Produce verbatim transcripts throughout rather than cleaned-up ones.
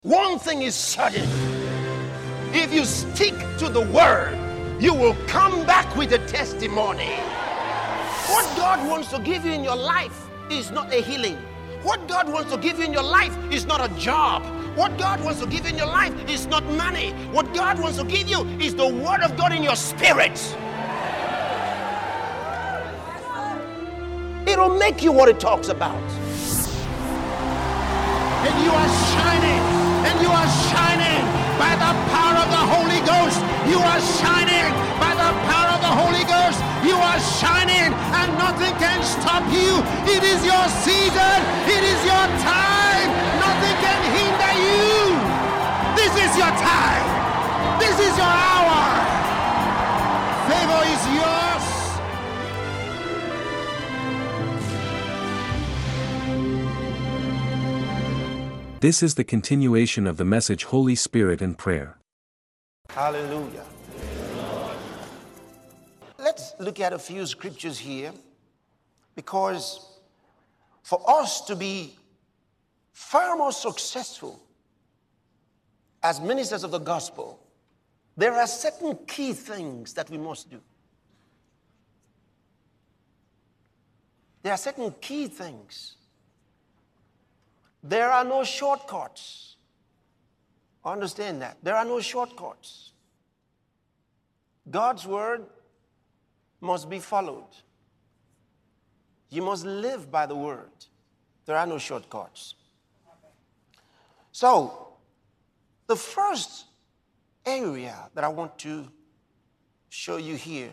One thing is certain. If you stick to the word, you will come back with a testimony. What God wants to give you in your life is not a healing. What God wants to give you in your life is not a job. What God wants to give you in your life is not money. What God wants to give you is the word of God in your spirit. It'll make you what it talks about. And you are shining. And you are shining by the power of the Holy Ghost. You are shining by the power of the Holy Ghost. You are shining and nothing can stop you. It is your season. It is your time. Nothing can hinder you. This is your time. This is your hour. Favor is yours. This is the continuation of the message Holy Spirit and Prayer. Hallelujah. Let's look at a few scriptures here, because for us to be far more successful as ministers of the gospel, there are certain key things that we must do. There are certain key things. There are no shortcuts. Understand that. There are no shortcuts. God's word must be followed. You must live by the word. There are no shortcuts. So, the first area that I want to show you here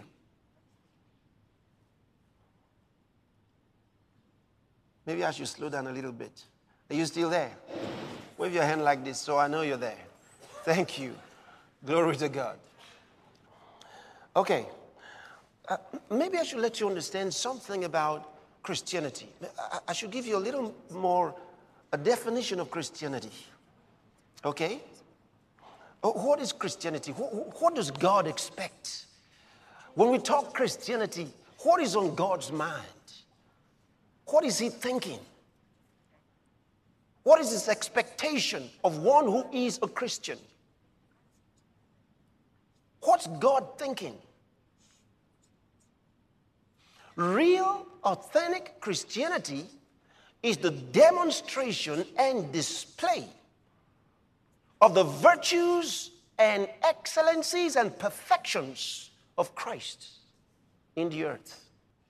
maybe I should slow down a little bit. Are you still there? Wave your hand like this so I know you're there. Thank you. Glory to God. Okay. Uh, maybe I should let you understand something about Christianity. I, I should give you a little more, a definition of Christianity. Okay? What is Christianity? What, what does God expect? When we talk Christianity, what is on God's mind? What is he thinking? What is his expectation of one who is a Christian? What's God thinking? Real, authentic Christianity is the demonstration and display of the virtues and excellencies and perfections of Christ in the earth.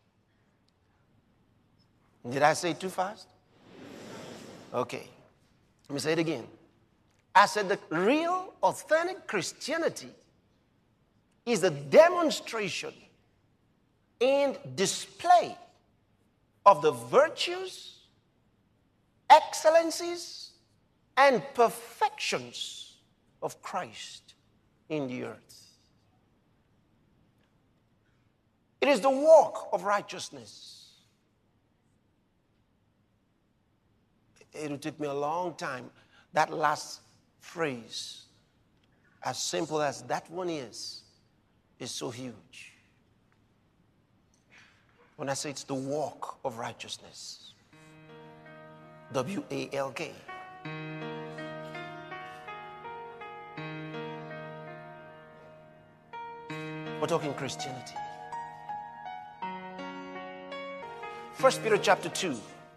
Did I say it too fast? Okay, let me say it again. I said the real, authentic Christianity is a demonstration and display of the virtues, excellencies, and perfections of Christ in the earth. It is the walk of righteousness. It will take me a long time. That last phrase, as simple as that one is, is so huge. When I say it's the walk of righteousness, W A L K. We're talking Christianity. First Peter chapter two.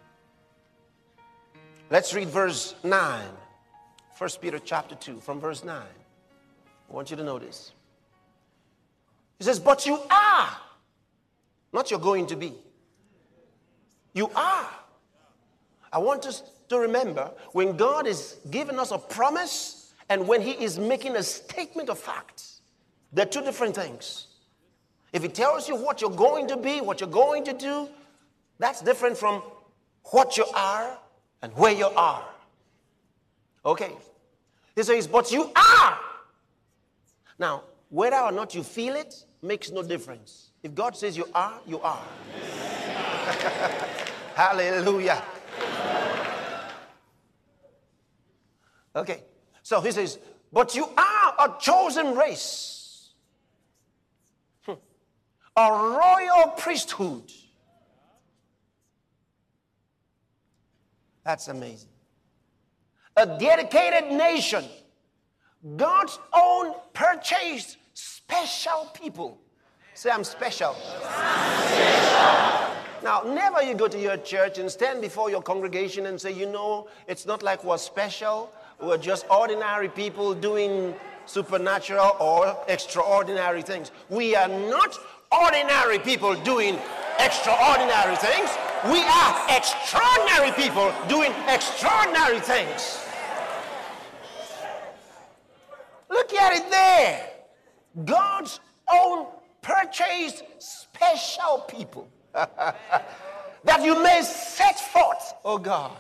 Let's read verse nine. First Peter chapter two, from verse nine. I want you to notice. It says, but you are, not you're going to be. You are. I want us to remember, when God is giving us a promise and when he is making a statement of facts, they're two different things. If he tells you what you're going to be, what you're going to do, that's different from what you are and where you are. Okay. He says, but you are. Now, whether or not you feel it makes no difference. If God says you are, you are. Hallelujah. Okay. So he says, but you are a chosen race, hmm. a royal priesthood. That's amazing. a dedicated nation, God's own purchased special people. Say, I'm special. I'm special. Now, never you go to your church and stand before your congregation and say, you know, it's not like we're special. We're just ordinary people doing supernatural or extraordinary things. We are not ordinary people doing extraordinary things. We are extraordinary people doing extraordinary things. Look at it there. God's own purchased special people. That you may set forth, oh God,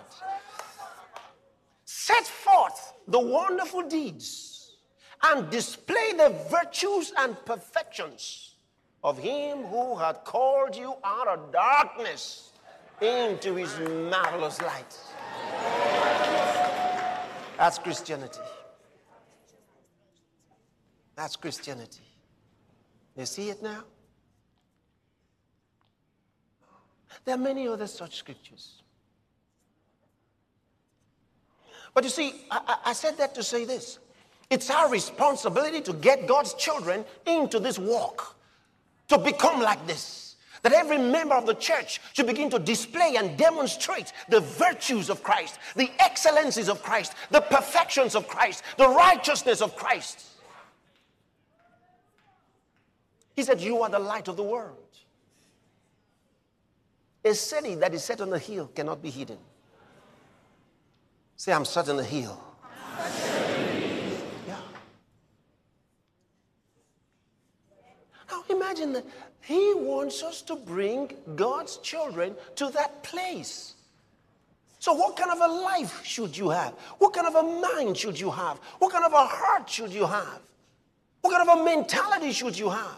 set forth the wonderful deeds and display the virtues and perfections of him who had called you out of darkness into his marvelous light. That's Christianity. That's Christianity. You see it now? There are many other such scriptures. But you see, I, I said that to say this. It's our responsibility to get God's children into this walk, to become like this. That every member of the church should begin to display and demonstrate the virtues of Christ, the excellencies of Christ, the perfections of Christ, the righteousness of Christ. He said, you are the light of the world. A city that is set on a hill cannot be hidden. Say, I'm set on a hill. Yeah. Now imagine that he wants us to bring God's children to that place. So what kind of a life should you have? What kind of a mind should you have? What kind of a heart should you have? What kind of a mentality should you have?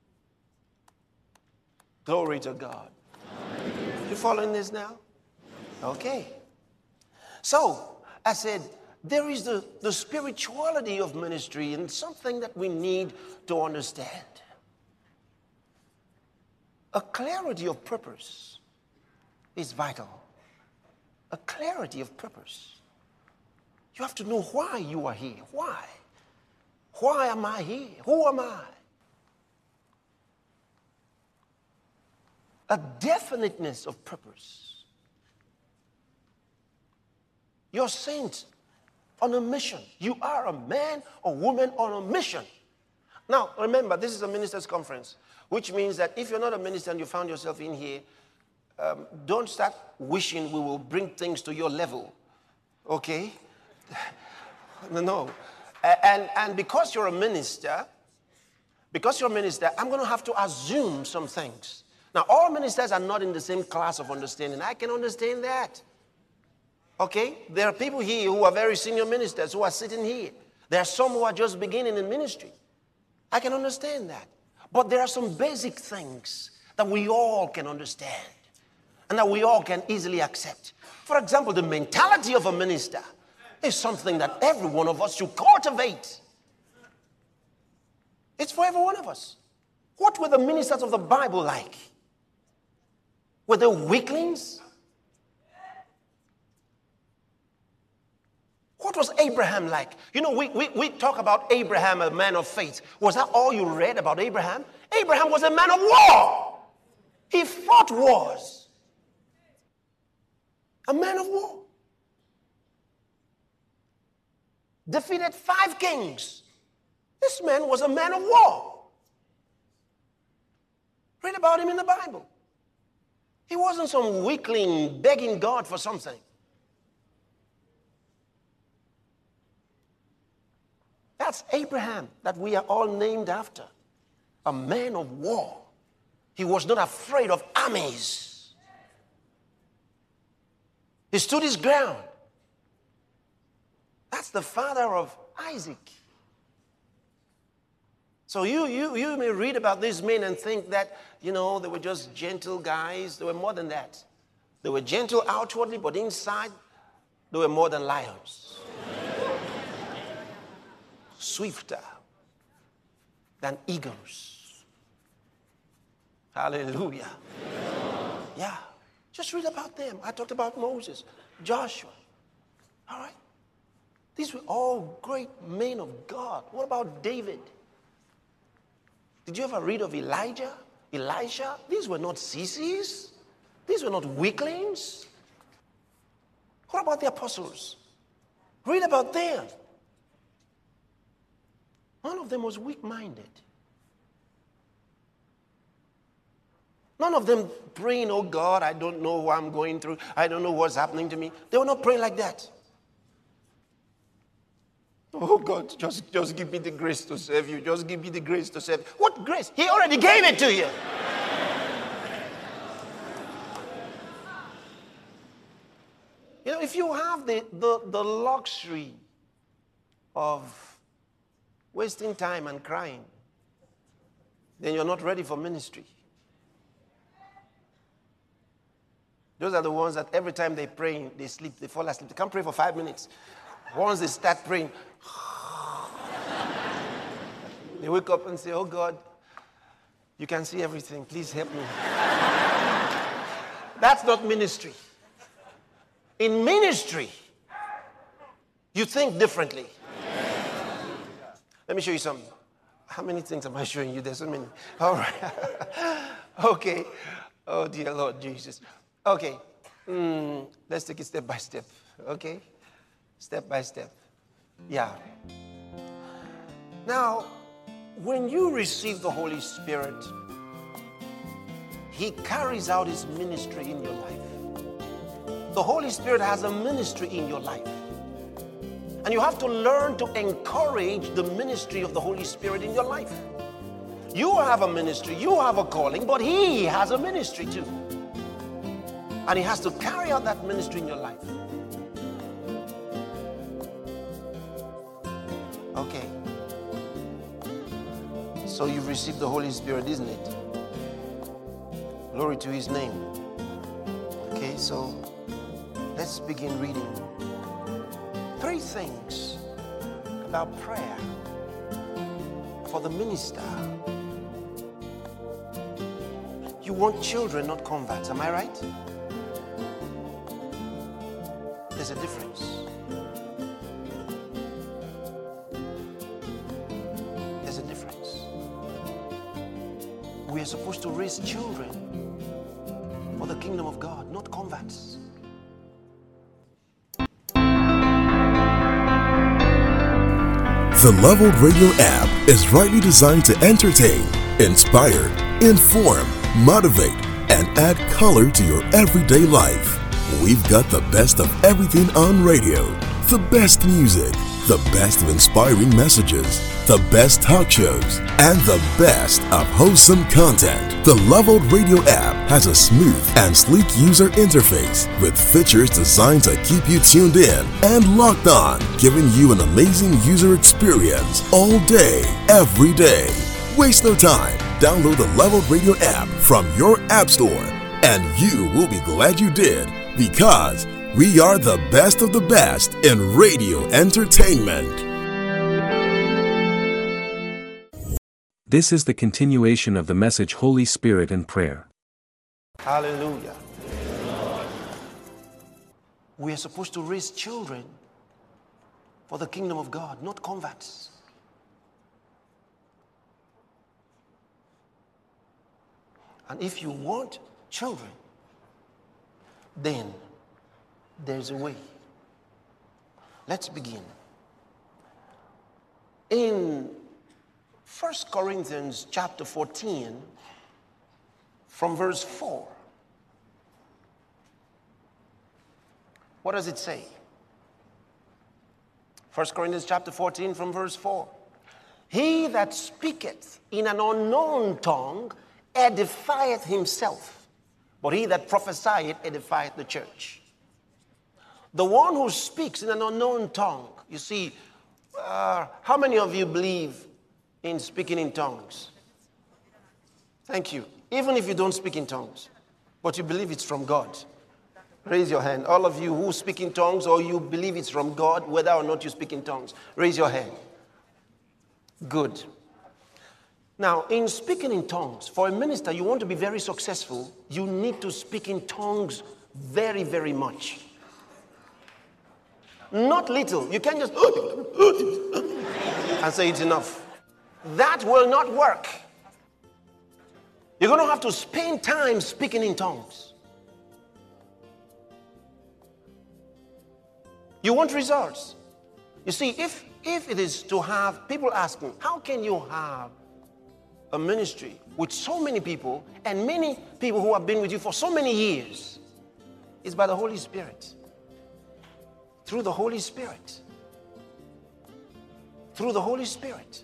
Glory to God. You following this now? Okay. So, I said, there is the, the spirituality of ministry and something that we need to understand. A clarity of purpose is vital. A clarity of purpose. You have to know why you are here. Why? Why am I here? Who am I? A definiteness of purpose. You're sent on a mission. You are a man or woman on a mission. Now, remember, this is a minister's conference, which means that if you're not a minister and you found yourself in here, um, don't start wishing we will bring things to your level. Okay? No, no. And, and because you're a minister, because you're a minister, I'm going to have to assume some things. Now, all ministers are not in the same class of understanding. I can understand that. Okay? There are people here who are very senior ministers who are sitting here. There are some who are just beginning in ministry. I can understand that. But there are some basic things that we all can understand and that we all can easily accept. For example, the mentality of a minister is something that every one of us should cultivate. It's for every one of us. What were the ministers of the Bible like? Were they weaklings? What was Abraham like? You know, we, we, we talk about Abraham, a man of faith. Was that all you read about Abraham? Abraham was a man of war. He fought wars. A man of war. Defeated five kings. This man was a man of war. Read about him in the Bible. He wasn't some weakling begging God for something. That's Abraham that we are all named after. A man of war. He was not afraid of armies. He stood his ground. That's the father of Isaac. So you, you, you may read about these men and think that, you know, they were just gentle guys. They were more than that. They were gentle outwardly, but inside, they were more than lions. Swifter than eagles. Hallelujah. Yeah. Just read about them. I talked about Moses, Joshua. All right? These were all great men of God. What about David? Did you ever read of Elijah? Elisha? These were not sissies. These were not weaklings. What about the apostles? Read about them. None of them was weak-minded. None of them praying, oh God, I don't know what I'm going through. I don't know what's happening to me. They were not praying like that. Oh God, just, just give me the grace to serve you. Just give me the grace to serve. What grace? He already gave it to you. You know, if you have the, the, the luxury of wasting time and crying, then you're not ready for ministry. Those are the ones that every time they pray, they sleep, they fall asleep. They can't pray for five minutes. Once they start praying, they wake up and say, oh God, you can see everything. Please help me. That's not ministry. In ministry, you think differently. Let me show you something. How many things am I showing you? There's so many. All right. Okay. Oh, dear Lord Jesus. Okay. Mm, let's take it step by step. Okay? Step by step. Yeah. Now, when you receive the Holy Spirit, He carries out His ministry in your life. The Holy Spirit has a ministry in your life. And you have to learn to encourage the ministry of the Holy Spirit in your life. You have a ministry, you have a calling, but He has a ministry too. And He has to carry out that ministry in your life. Okay. So you've received the Holy Spirit, isn't it? Glory to His name. Okay, so let's begin reading. Three things about prayer for the minister. You want children, not converts. Am I right? There's a difference. There's a difference. We are supposed to raise children for the kingdom of God, not converts. The Leveled Radio app is rightly designed to entertain, inspire, inform, motivate, and add color to your everyday life. We've got the best of everything on radio, the best music, the best of inspiring messages, the best talk shows, and the best of wholesome content. The Leveled Radio app has a smooth and sleek user interface with features designed to keep you tuned in and locked on, giving you an amazing user experience all day, every day. Waste no time. Download the Leveled Radio app from your app store, and you will be glad you did, because we are the best of the best in radio entertainment. This is the continuation of the message Holy Spirit and Prayer. Hallelujah. We are supposed to raise children for the kingdom of God, not converts. And if you want children, then there's a way. Let's begin. In First Corinthians chapter fourteen, from verse four, what does it say? First Corinthians chapter fourteen, from verse four. He that speaketh in an unknown tongue edifieth himself, but he that prophesieth edifieth the church. The one who speaks in an unknown tongue, you see, uh, how many of you believe in speaking in tongues? Thank you. Even if you don't speak in tongues, but you believe it's from God. Raise your hand. All of you who speak in tongues, or you believe it's from God, whether or not you speak in tongues, raise your hand. Good. Now, in speaking in tongues, for a minister, you want to be very successful, you need to speak in tongues very, very much. Not little. You can't just and say it's enough. That will not work. You're going to have to spend time speaking in tongues. You want results. You see, if, if it is to have people asking, how can you have a ministry with so many people and many people who have been with you for so many years? It's by the Holy Spirit. Through the Holy Spirit. Through the Holy Spirit.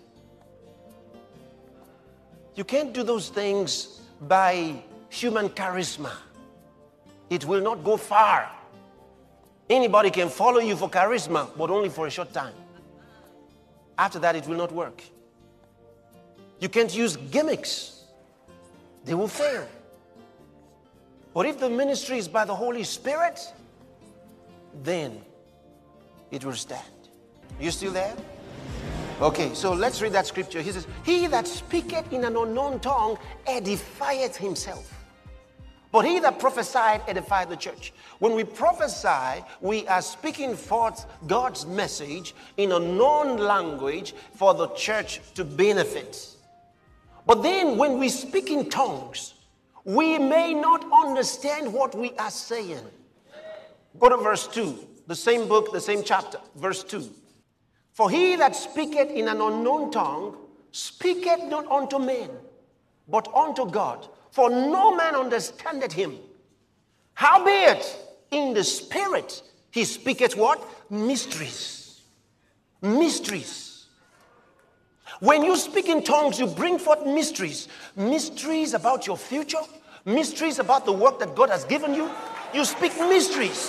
You can't do those things by human charisma. It will not go far. Anybody can follow you for charisma, but only for a short time. After that, it will not work. You can't use gimmicks. They will fail. But if the ministry is by the Holy Spirit, then it will stand. You still there? Okay, so let's read that scripture. He says, he that speaketh in an unknown tongue edifieth himself. But he that prophesied edifieth the church. When we prophesy, we are speaking forth God's message in a known language for the church to benefit. But then when we speak in tongues, we may not understand what we are saying. Go to verse two, the same book, the same chapter, verse two. For he that speaketh in an unknown tongue speaketh not unto men, but unto God. For no man understandeth him. Howbeit, in the spirit, he speaketh what? Mysteries. Mysteries. When you speak in tongues, you bring forth mysteries. Mysteries about your future. Mysteries about the work that God has given you. You speak mysteries.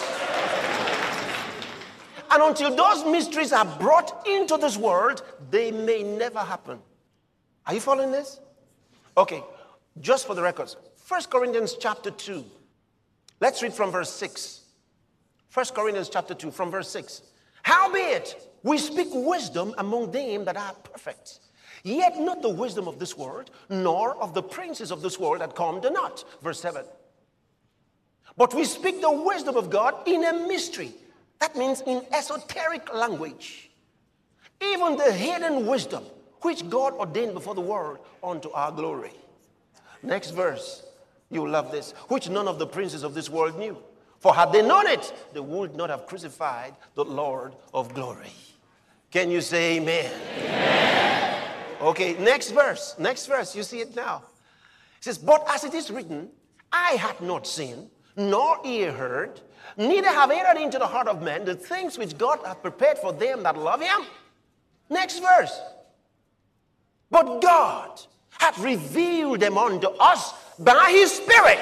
And until those mysteries are brought into this world, they may never happen. Are you following this? Okay. Just for the records, First Corinthians chapter two. Let's read from verse six. First Corinthians chapter two, from verse six. Howbeit, we speak wisdom among them that are perfect, yet not the wisdom of this world, nor of the princes of this world that come to naught. Verse seven. But we speak the wisdom of God in a mystery. That means in esoteric language. Even the hidden wisdom, which God ordained before the world unto our glory. Next verse, you'll love this. Which none of the princes of this world knew. For had they known it, they would not have crucified the Lord of glory. Can you say amen? Amen. Okay, next verse. Next verse, you see it now. It says, but as it is written, I had not seen, nor ear heard, neither have entered into the heart of man the things which God hath prepared for them that love him. Next verse. But God hath revealed them unto us by his Spirit.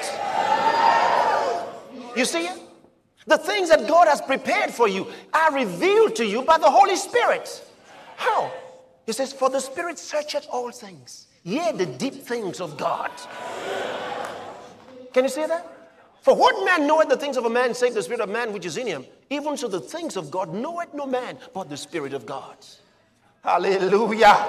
You see it? The things that God has prepared for you are revealed to you by the Holy Spirit. How? He says, for the Spirit searcheth all things, yea, the deep things of God. Can you see that? For what man knoweth the things of a man, save the spirit of man which is in him? Even so the things of God knoweth no man, but the Spirit of God. Hallelujah.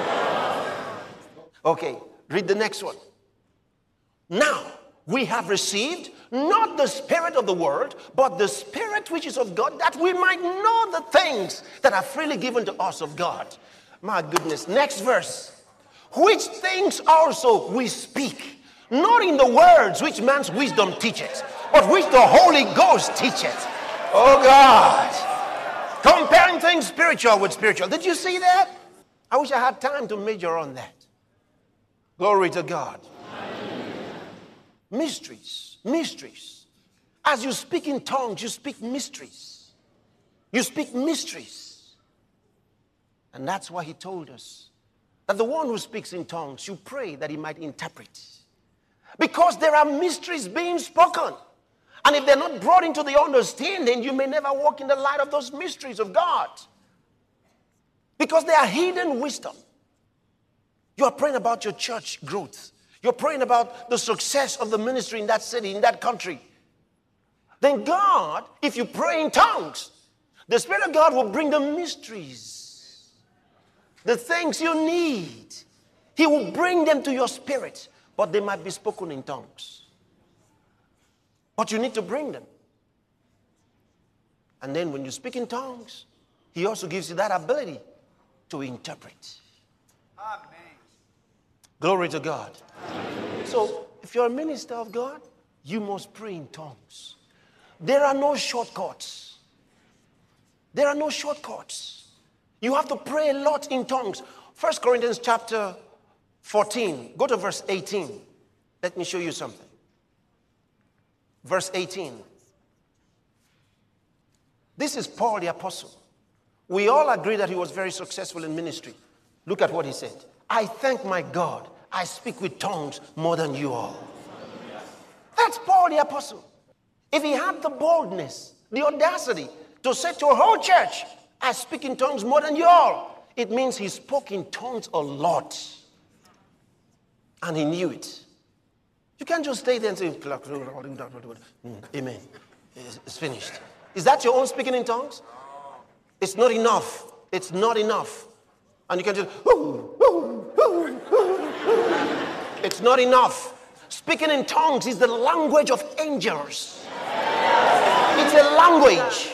Okay, read the next one. Now, we have received not the spirit of the world, but the Spirit which is of God, that we might know the things that are freely given to us of God. My goodness. Next verse. Which things also we speak, not in the words which man's wisdom teacheth, but which the Holy Ghost teacheth. Oh God. Comparing things spiritual with spiritual. Did you see that? I wish I had time to major on that. Glory to God. Amen. Mysteries, mysteries. As you speak in tongues, you speak mysteries. You speak mysteries. And that's why he told us that the one who speaks in tongues, you pray that he might interpret. Because there are mysteries being spoken. And if they're not brought into the understanding, you may never walk in the light of those mysteries of God. Because they are hidden wisdom. You are praying about your church growth. You're praying about the success of the ministry in that city, in that country. Then God, if you pray in tongues, the Spirit of God will bring the mysteries, the things you need. He will bring them to your spirit, but they might be spoken in tongues. But you need to bring them. And then when you speak in tongues, he also gives you that ability to interpret. Amen. Glory to God. Amen. So if you're a minister of God, you must pray in tongues. There are no shortcuts. There are no shortcuts. You have to pray a lot in tongues. First Corinthians chapter fourteen. Go to verse eighteen. Let me show you something. Verse eighteen. This is Paul the apostle. We all agree that he was very successful in ministry. Look at what he said. I thank my God, I speak with tongues more than you all. That's Paul the apostle. If he had the boldness, the audacity to say to a whole church, I speak in tongues more than you all, it means he spoke in tongues a lot. And he knew it. You can't just stay there and say, amen. It's finished. Is that your own speaking in tongues? It's not enough. It's not enough. And you can just, it's not enough. Speaking in tongues is the language of angels. It's a language.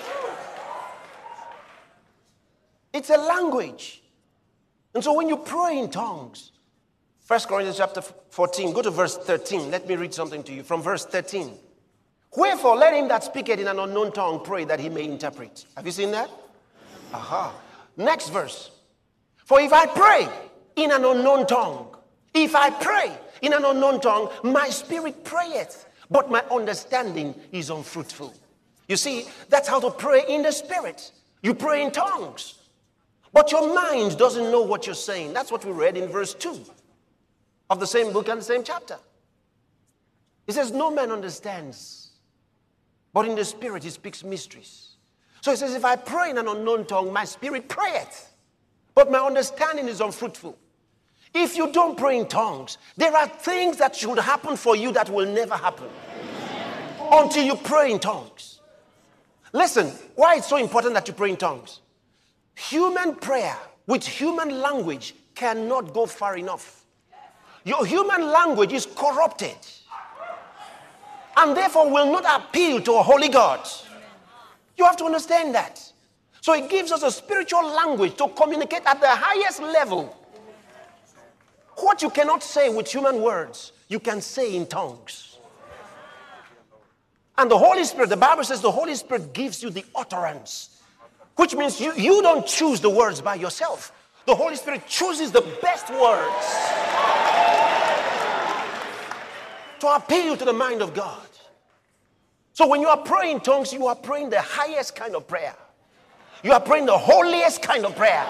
It's a language. And so when you pray in tongues, First Corinthians chapter fourteen, go to verse thirteen. Let me read something to you from verse thirteen. Wherefore, let him that speaketh in an unknown tongue pray that he may interpret. Have you seen that? Aha. Next verse. For if I pray in an unknown tongue, if I pray in an unknown tongue, my spirit prayeth, but my understanding is unfruitful. You see, that's how to pray in the spirit. You pray in tongues, but your mind doesn't know what you're saying. That's what we read in verse two of the same book and the same chapter. It says, no man understands, but in the spirit he speaks mysteries. So it says, if I pray in an unknown tongue, my spirit prayeth, but my understanding is unfruitful. If you don't pray in tongues, there are things that should happen for you that will never happen until you pray in tongues. Listen, why it's so important that you pray in tongues? Human prayer with human language cannot go far enough. Your human language is corrupted and therefore will not appeal to a holy God. You have to understand that. So it gives us a spiritual language to communicate at the highest level. What you cannot say with human words, you can say in tongues. And the Holy Spirit, the Bible says the Holy Spirit gives you the utterance, which means you, you don't choose the words by yourself. The Holy Spirit chooses the best words to appeal to the mind of God. So when you are praying in tongues, you are praying the highest kind of prayer. You are praying the holiest kind of prayer.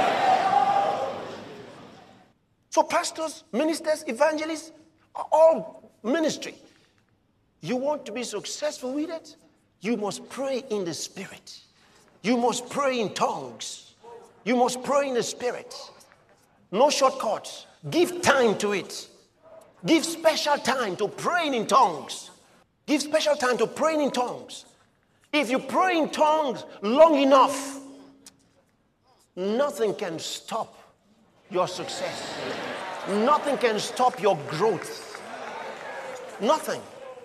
So pastors, ministers, evangelists, all ministry. You want to be successful with it? You must pray in the spirit. You must pray in tongues. You must pray in the spirit. No shortcuts. Give time to it. Give special time to praying in tongues. Give special time to praying in tongues. If you pray in tongues long enough, nothing can stop your success. Nothing can stop your growth. Nothing.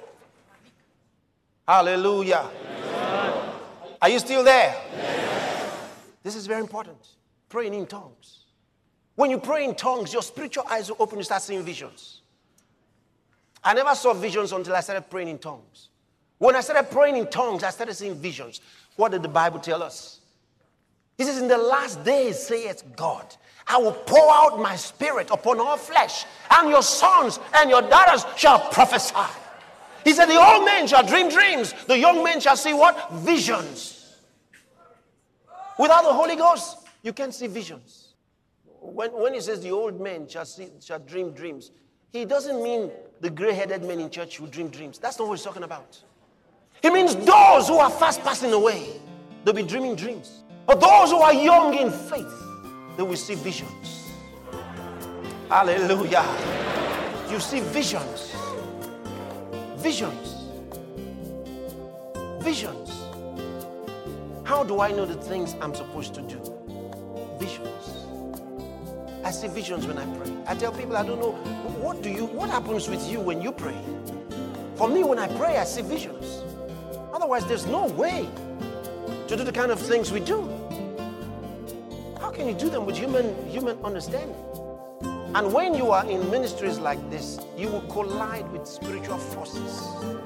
Hallelujah. Amen. Are you still there? Yes. This is very important. Praying in tongues. When you pray in tongues, your spiritual eyes will open, you start seeing visions. I never saw visions until I started praying in tongues. When I started praying in tongues, I started seeing visions. What did the Bible tell us? He says, in the last days, saith God, I will pour out my spirit upon all flesh, and your sons and your daughters shall prophesy. He said, the old men shall dream dreams. The young men shall see what? Visions. Without the Holy Ghost, you can't see visions. When, when he says the old men shall, see, shall dream dreams, he doesn't mean the gray-headed men in church who dream dreams. That's not what he's talking about. He means those who are fast passing away, they'll be dreaming dreams. But those who are young in faith, they will see visions. Hallelujah. You see visions. Visions. Visions. How do I know the things I'm supposed to do? Visions. I see visions when I pray. I tell people, I don't know, what do you, what happens with you when you pray? For me, when I pray, I see visions. Otherwise, there's no way to do the kind of things we do. How can you do them with human, human understanding? And when you are in ministries like this, you will collide with spiritual forces.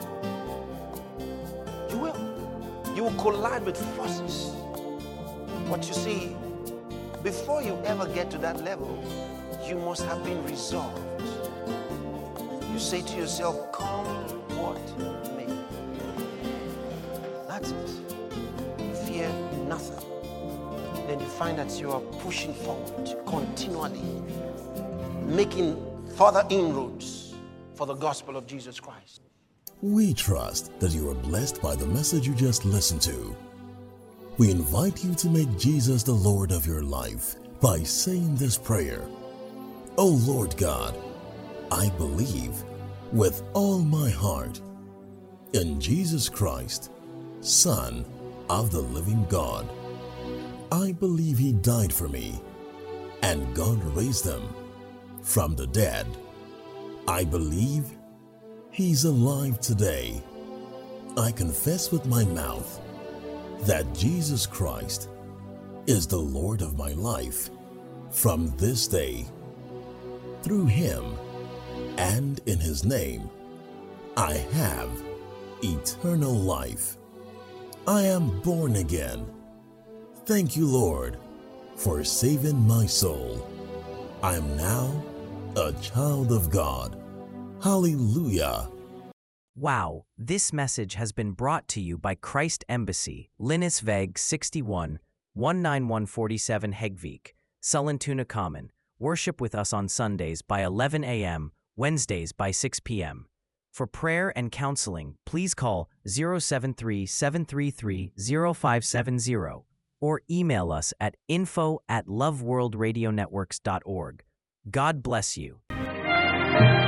You will. You will collide with forces. But you see, before you ever get to that level, you must have been resolved. You say to yourself, come what may. That's it. Fear nothing. Then you find that you are pushing forward continually, making further inroads for the gospel of Jesus Christ. We trust that you are blessed by the message you just listened to. We invite you to make Jesus the Lord of your life by saying this prayer. O Lord God, I believe with all my heart in Jesus Christ, Son of the living God. I believe He died for me and God raised Him from the dead. I believe He's alive today. I confess with my mouth that Jesus Christ is the Lord of my life from this day. Through Him and in His name, I have eternal life. I am born again. Thank you, Lord, for saving my soul. I am now a child of God. Hallelujah. Wow, this message has been brought to you by Christ Embassy, Linnesväg sixty-one, one nine one four seven Häggvik, Sollentuna Common. Worship with us on Sundays by eleven a m, Wednesdays by six p m For prayer and counseling, please call zero seven three, seven three three, zero five seven zero or email us at info at loveworldradionetworks dot org. God bless you.